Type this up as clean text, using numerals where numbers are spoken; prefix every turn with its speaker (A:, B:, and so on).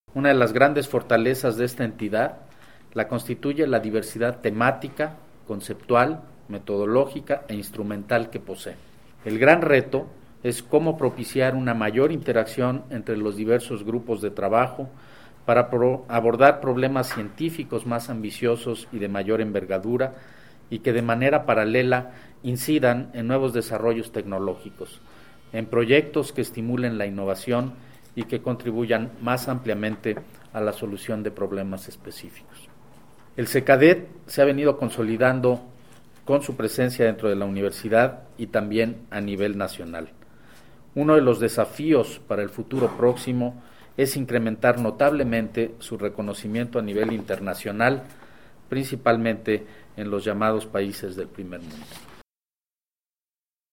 A: Una de las grandes fortalezas de esta entidad la constituye la diversidad temática, conceptual, metodológica e instrumental que posee. El gran reto es cómo propiciar una mayor interacción entre los diversos grupos de trabajo para abordar problemas científicos más ambiciosos y de mayor envergadura y que de manera paralela incidan en nuevos desarrollos tecnológicos, en proyectos que estimulen la innovación y que contribuyan más ampliamente a la solución de problemas específicos. El CECADET se ha venido consolidando con su presencia dentro de la universidad y también a nivel nacional. Uno de los desafíos para el futuro próximo es incrementar notablemente su reconocimiento a nivel internacional, principalmente en los llamados países del primer mundo.